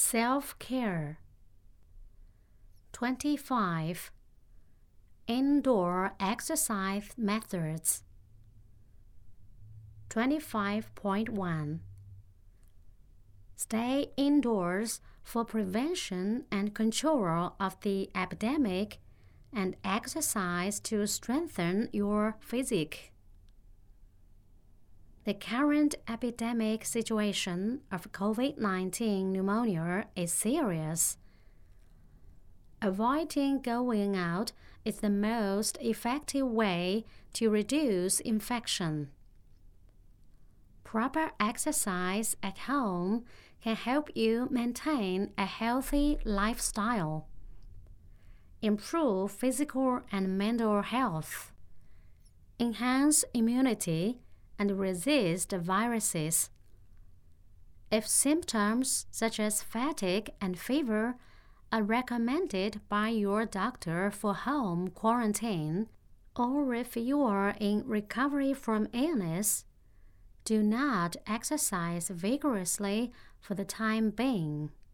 Self-care. 25. Indoor exercise methods. 25.1. Stay indoors for prevention and control of the epidemic and exercise to strengthen your physique. The current epidemic situation of COVID-19 pneumonia is serious. Avoiding going out is the most effective way to reduce infection. Proper exercise at home can help you maintain a healthy lifestyle, improve physical and mental health, enhance immunity, and resist viruses. If symptoms such as fatigue and fever are recommended by your doctor for home quarantine, or if you are in recovery from illness, do not exercise vigorously for the time being.